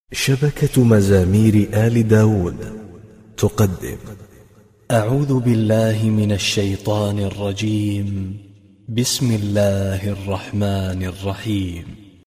شبكة مزامير آل داود تقدم أعوذ بالله من الشيطان الرجيم. بسم الله الرحمن الرحيم.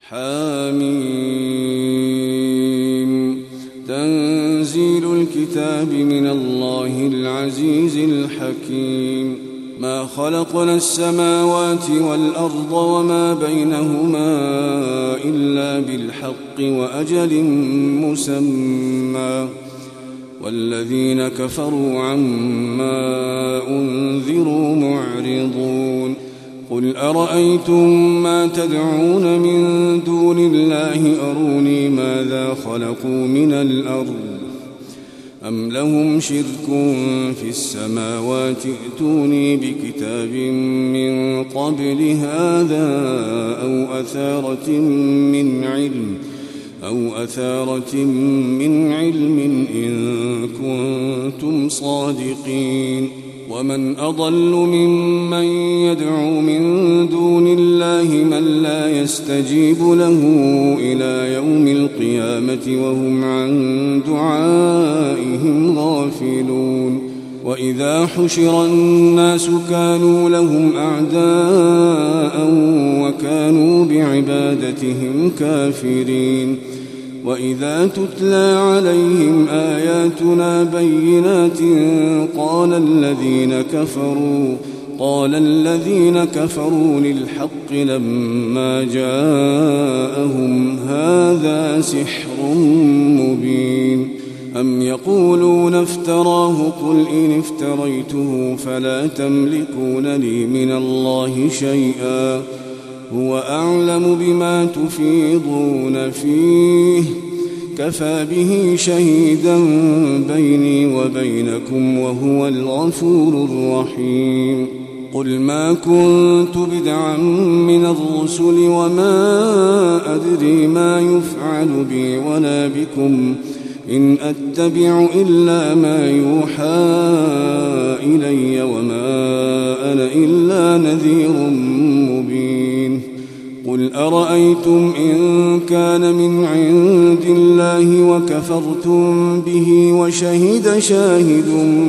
حميم. تنزيل الكتاب من الله العزيز الحكيم. ما خلقنا السماوات والأرض وما بينهما إلا بالحق وأجل مسمى، والذين كفروا عما أنذروا معرضون. قل أرأيتم ما تدعون من دون الله أروني ماذا خلقوا من الأرض أم لهم شرك في السماوات ائتوني بكتاب من قبل هذا أو أثارة من علم إن كنتم صادقين. ومن أضل ممن يدعو من دون الله من لا يستجيب له إلى يوم القيامة وهم عن دعائهم غافلون. وإذا حشر الناس كانوا لهم أعداء وكانوا بعبادتهم كافرين. وإذا تتلى عليهم آياتنا بينات قال الذين كفروا للحق لما جاءهم هذا سحر مبين. أم يقولون افتراه قل إن افتريته فلا تملكون لي من الله شيئا هو أعلم بما تفيضون فيه كفى به شهيدا بيني وبينكم وهو الغفور الرحيم. قل ما كنت بدعا من الرسل وما أدري ما يفعل بي ولا بكم إن أتبع إلا ما يوحى إلي وما أنا إلا نذير مبين. قل أرأيتم إن كان من عند الله وكفرتم به وشهد شاهد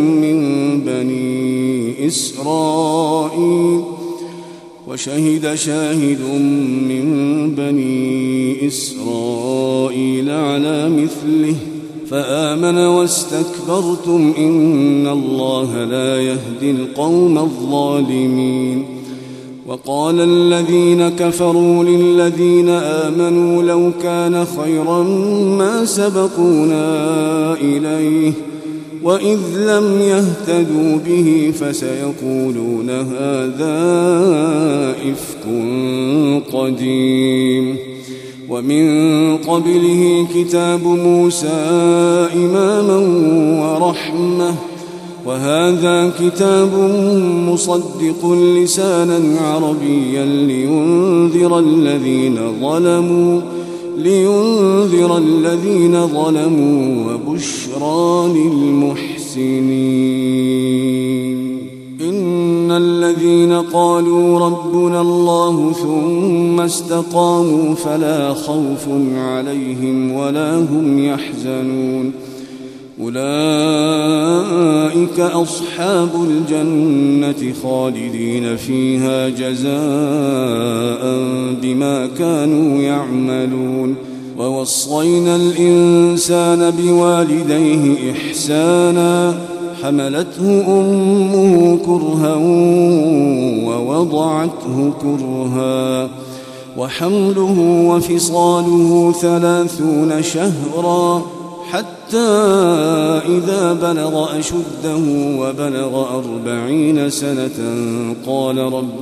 من بني إسرائيل على مثله فآمن واستكبرتم إن الله لا يهدي القوم الظالمين. وقال الذين كفروا للذين آمنوا لو كان خيرا ما سبقونا إليه وإذ لم يهتدوا به فسيقولون هذا إفك قديم. ومن قبله كتاب موسى إماما ورحمة وهذا كتاب مصدق لسانا عربيا لينذر الذين ظلموا وبشرى للمحسنين. إن الذين قالوا ربنا الله ثم استقاموا فلا خوف عليهم ولا هم يحزنون. أولئك أصحاب الجنة خالدين فيها جزاء بما كانوا يعملون. ووصينا الإنسان بوالديه إحسانا حملته أمه كرها ووضعته كرها وحمله وفصاله 30 شهرا حتى إذا بلغ أشده وبلغ 40 سنة قال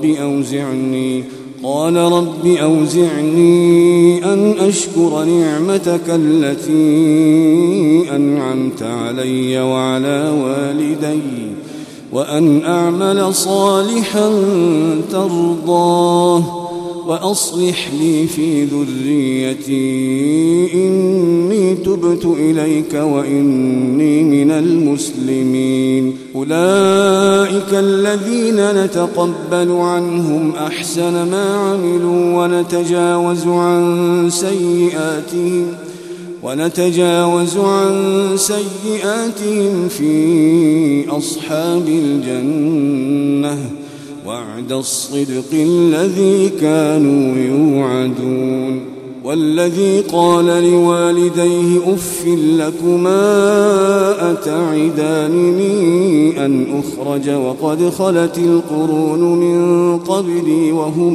رب أوزعني أن أشكر نعمتك التي أنعمت علي وعلى والدي وأن أعمل صالحا ترضاه وأصلح لي في ذريتي إني تبت إليك وإني من المسلمين. أولئك الذين نتقبل عنهم أحسن ما عملوا ونتجاوز عن سيئاتهم ونتجاوز عن سيئاتهم في أصحاب الجنة وعد الصدق الذي كانوا يوعدون. والذي قال لوالديه أف لكما أتعدانني أن أخرج وقد خلت القرون من قبلي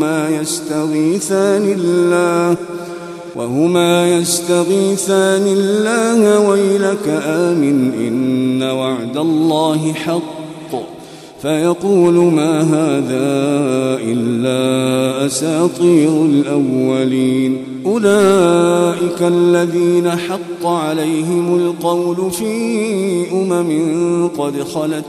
وهما يستغيثان الله ويلك آمن إن وعد الله حق فيقول ما هذا إلا أساطير الأولين. أولئك الذين حق عليهم القول في قد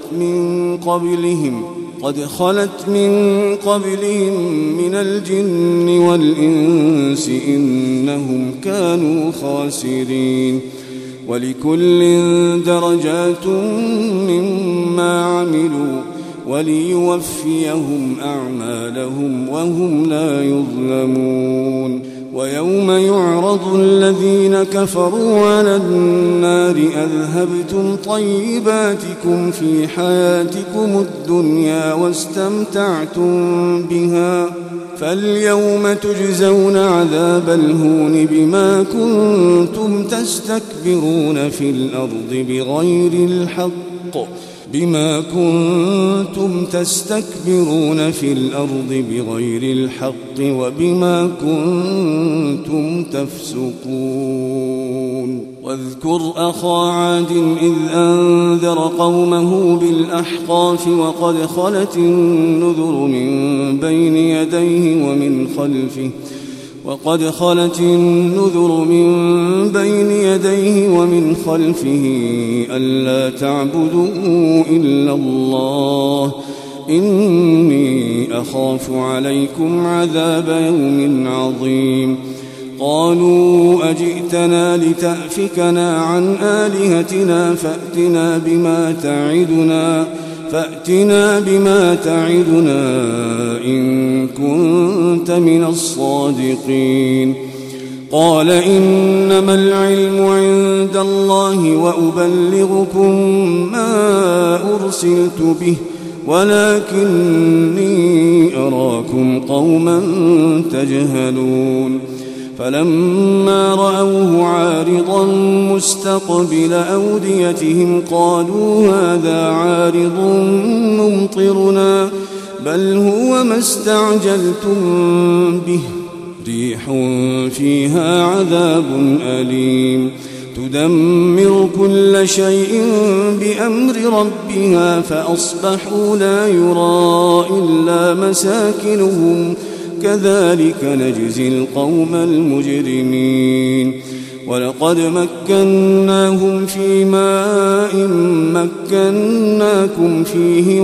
خلت من قبلهم من الجن والإنس إنهم كانوا خاسرين. ولكل درجات مما عملوا وليوفيهم أعمالهم وهم لا يظلمون. ويوم يعرض الذين كفروا على النار أذهبتم طيباتكم في حياتكم الدنيا واستمتعتم بها فاليوم تجزون عذاب الهون بما كنتم تستكبرون في الأرض بغير الحق وبما كنتم تفسقون. واذكر أخا عاد إذ أنذر قومه بالأحقاف وقد خلت النذر من بين يديه ومن خلفه ألا تعبدوا إلا الله إني أخاف عليكم عذاب يوم عظيم. قالوا أجئتنا لتأفكنا عن آلهتنا فأتنا بما تعدنا إن كنت من الصادقين. قال إنما العلم عند الله وأبلغكم ما أرسلت به ولكني أراكم قوما تجهلون. فلما رأوه عارضا مستقبل أوديتهم قالوا هذا عارض ممطرنا بل هو ما استعجلتم به ريح فيها عذاب أليم تدمر كل شيء بأمر ربها فأصبحوا لا يرى إلا مساكنهم كذلك نجزي القوم المجرمين. ولقد مكناهم في ماء مكناكم فيه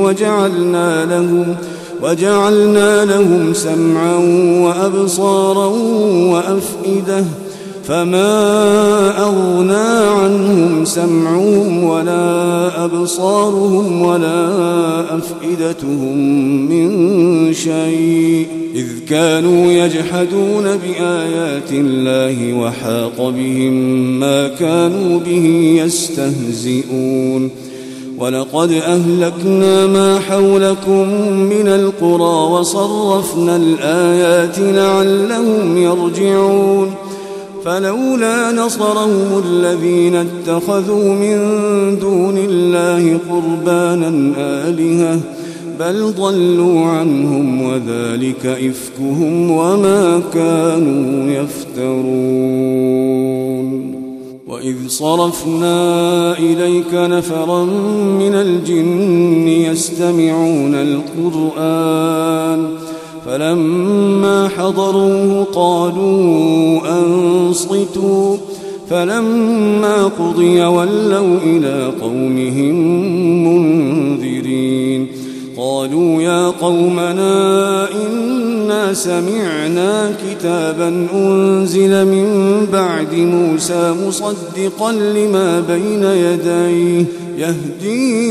وجعلنا لهم سمعا وأبصارا وأفئدة فما أغنى عنهم سمعهم ولا أبصارهم ولا أفئدتهم من شيء إذ كانوا يجحدون بآيات الله وحاق بهم ما كانوا به يستهزئون. ولقد أهلكنا ما حولكم من القرى وصرفنا الآيات لعلهم يرجعون. فلولا نصرهم الذين اتخذوا من دون الله قربانا آلهة بل ضلوا عنهم وذلك إفكهم وما كانوا يفترون. وإذ صرفنا إليك نفرا من الجن يستمعون القرآن فلما حضروه قالوا أنصتوا فلما قضي ولوا إلى قومهم منذرين. قالوا يا قومنا إنا سمعنا كتابا أنزل من بعد موسى مصدقا لما بين يديه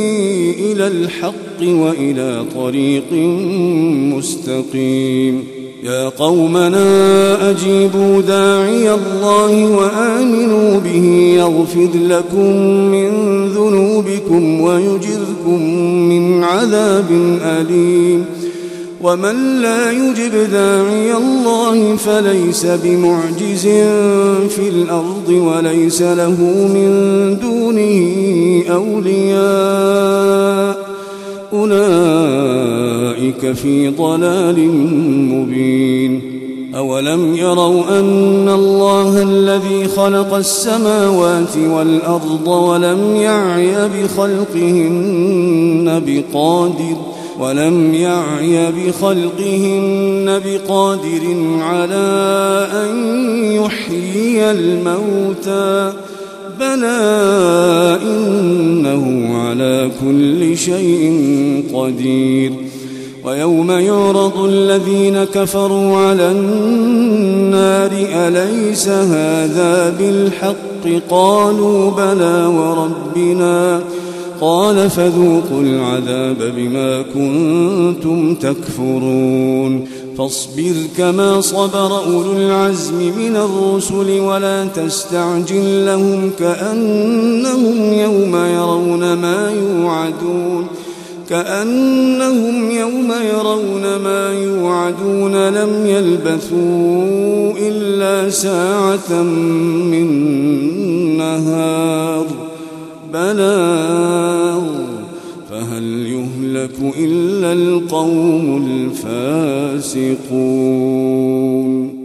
يهدي إلى الحق وإلى طريق مستقيم يا قومنا أجيبوا داعي الله وآمنوا به يغفر لكم من ذنوبكم ويجركم من عذاب أليم ومن لا يجب داعي الله فليس بمعجز في الأرض وليس له من دونه أولياء أولئك في ضلال مبين أولم يروا أن الله الذي خلق السماوات والأرض ولم يعي بخلقهن بقادر على أن يحيي الموتى بلى إنه على كل شيء قدير ويوم يعرض الذين كفروا على النار أليس هذا بالحق قالوا بلى وربنا قال فذوقوا العذاب بما كنتم تكفرون فاصبر كما صبر أولو العزم من الرسل ولا تستعجل لهم كأنهم يوم يرون ما يوعدون لم يلبثوا إلا ساعة من نهار بلاغ فهل يهلك إلا القوم الفاسقون